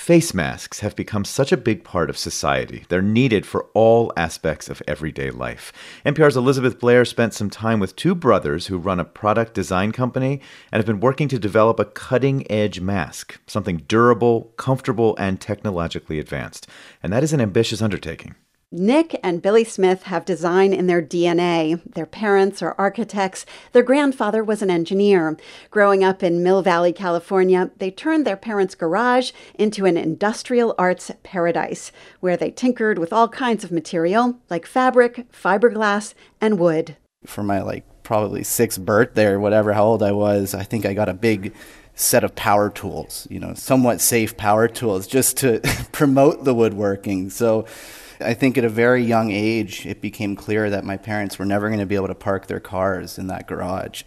Face masks have become such a big part of society. They're needed for all aspects of everyday life. NPR's Elizabeth Blair spent some time with two brothers who run a product design company and have been working to develop a cutting-edge mask, something durable, comfortable, and technologically advanced. And that is an ambitious undertaking. Nick and Billy Smith have design in their DNA. Their parents are architects. Their grandfather was an engineer. Growing up in Mill Valley, California, they turned their parents' garage into an industrial arts paradise, where they tinkered with all kinds of material, like fabric, fiberglass, and wood. For my, probably 6th birthday or whatever, how old I was, I think I got a big set of power tools, somewhat safe power tools, just to promote the woodworking. So I think at a very young age, it became clear that my parents were never going to be able to park their cars in that garage.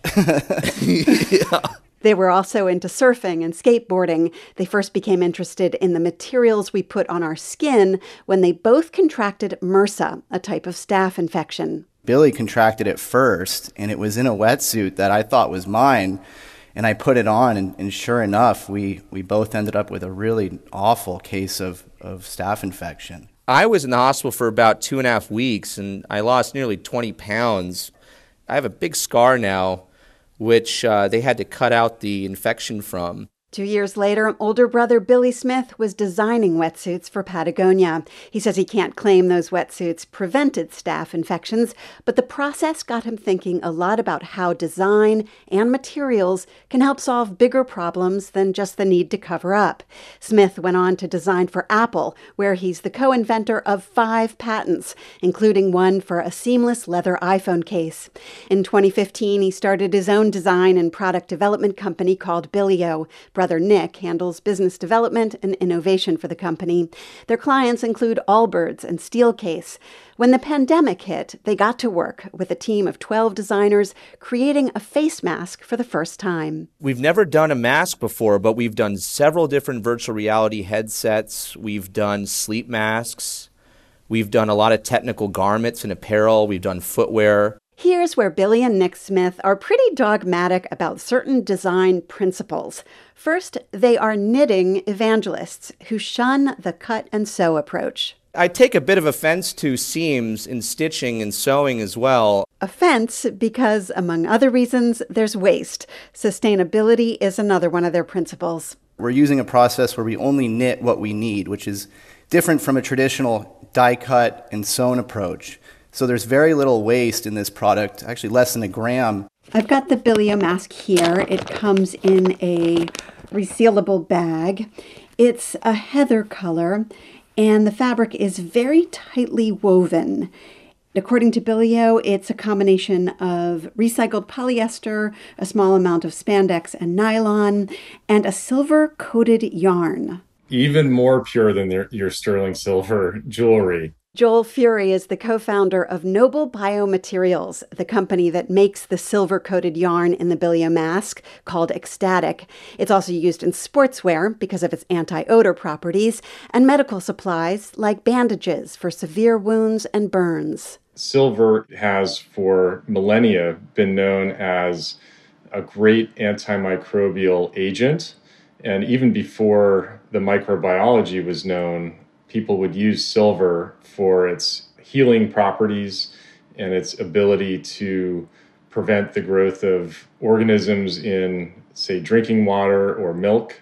Yeah. They were also into surfing and skateboarding. They first became interested in the materials we put on our skin when they both contracted MRSA, a type of staph infection. Billy contracted it first, and it was in a wetsuit that I thought was mine. And I put it on, and sure enough, we both ended up with a really awful case of staph infection. I was in the hospital for about 2.5 weeks, and I lost nearly 20 pounds. I have a big scar now, which they had to cut out the infection from. 2 years later, older brother Billy Smith was designing wetsuits for Patagonia. He says he can't claim those wetsuits prevented staph infections, but the process got him thinking a lot about how design and materials can help solve bigger problems than just the need to cover up. Smith went on to design for Apple, where he's the co-inventor of 5 patents, including one for a seamless leather iPhone case. In 2015, he started his own design and product development company called Billio. Brother Nick handles business development and innovation for the company. Their clients include Allbirds and Steelcase. When the pandemic hit, they got to work with a team of 12 designers creating a face mask for the first time. We've never done a mask before, but we've done several different virtual reality headsets. We've done sleep masks. We've done a lot of technical garments and apparel. We've done footwear. Here's where Billy and Nick Smith are pretty dogmatic about certain design principles. First, they are knitting evangelists who shun the cut and sew approach. I take a bit of offense to seams in stitching and sewing as well. Offense because, among other reasons, there's waste. Sustainability is another one of their principles. We're using a process where we only knit what we need, which is different from a traditional die-cut and sewn approach. So there's very little waste in this product, actually less than a gram. I've got the Billio mask here. It comes in a resealable bag. It's a heather color, and the fabric is very tightly woven. According to Billio, it's a combination of recycled polyester, a small amount of spandex and nylon, and a silver-coated yarn. Even more pure than your sterling silver jewelry. Joel Fury is the co-founder of Noble Biomaterials, the company that makes the silver-coated yarn in the Billio mask, called Ecstatic. It's also used in sportswear because of its anti-odor properties, and medical supplies like bandages for severe wounds and burns. Silver has for millennia been known as a great antimicrobial agent, and even before the microbiology was known, people would use silver for its healing properties and its ability to prevent the growth of organisms in, say, drinking water or milk.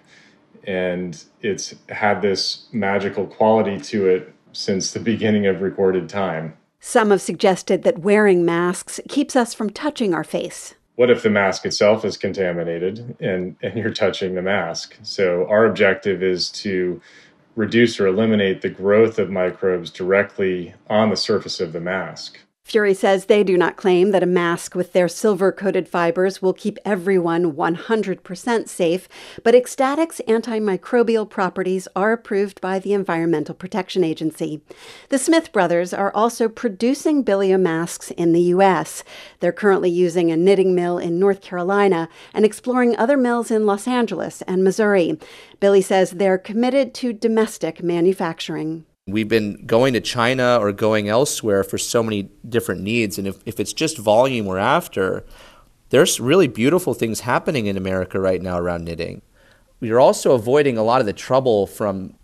And it's had this magical quality to it since the beginning of recorded time. Some have suggested that wearing masks keeps us from touching our face. What if the mask itself is contaminated and you're touching the mask? So our objective is to reduce or eliminate the growth of microbes directly on the surface of the mask. Fury says they do not claim that a mask with their silver-coated fibers will keep everyone 100% safe, but Ecstatic's antimicrobial properties are approved by the Environmental Protection Agency. The Smith brothers are also producing Billio masks in the U.S. They're currently using a knitting mill in North Carolina and exploring other mills in Los Angeles and Missouri. Billy says they're committed to domestic manufacturing. We've been going to China or going elsewhere for so many different needs. And if it's just volume we're after, there's really beautiful things happening in America right now around knitting. We are also avoiding a lot of the trouble from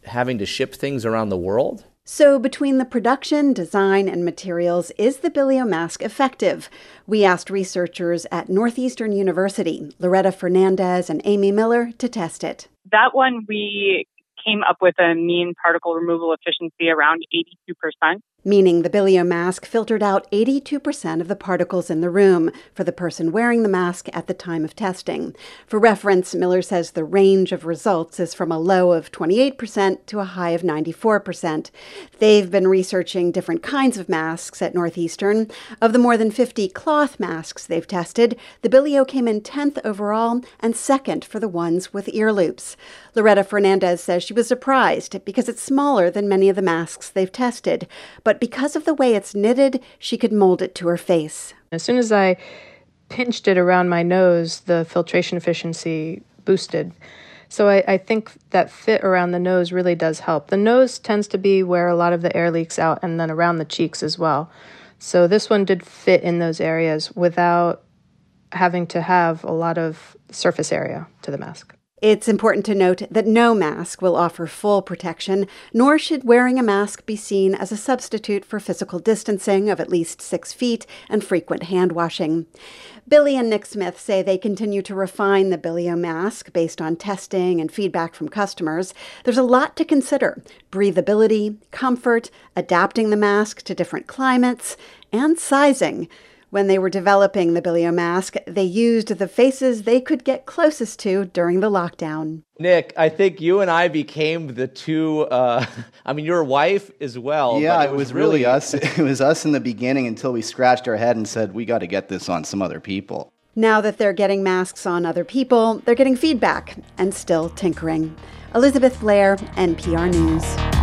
having to ship things around the world. So between the production, design, and materials, is the Bilio mask effective? We asked researchers at Northeastern University, Loretta Fernandez and Amy Miller, to test it. That one, we came up with a mean particle removal efficiency around 82%. Meaning the Bilio mask filtered out 82% of the particles in the room for the person wearing the mask at the time of testing. For reference, Miller says the range of results is from a low of 28% to a high of 94%. They've been researching different kinds of masks at Northeastern. Of the more than 50 cloth masks they've tested, the Bilio came in 10th overall and second for the ones with ear loops. Loretta Fernandez says she was surprised because it's smaller than many of the masks they've tested, but because of the way it's knitted, she could mold it to her face. As soon as I pinched it around my nose, the filtration efficiency boosted. So I think that fit around the nose really does help. The nose tends to be where a lot of the air leaks out, and then around the cheeks as well. So this one did fit in those areas without having to have a lot of surface area to the mask. It's important to note that no mask will offer full protection, nor should wearing a mask be seen as a substitute for physical distancing of at least 6 feet and frequent hand washing. Billy and Nick Smith say they continue to refine the Bilio mask based on testing and feedback from customers. There's a lot to consider: breathability, comfort, adapting the mask to different climates, and sizing. When they were developing the Bilio mask, they used the faces they could get closest to during the lockdown. Nick, I think you and I became the two, your wife as well. Yeah, it was really us. It was us in the beginning until we scratched our head and said, we got to get this on some other people. Now that they're getting masks on other people, they're getting feedback and still tinkering. Elizabeth Blair, NPR News.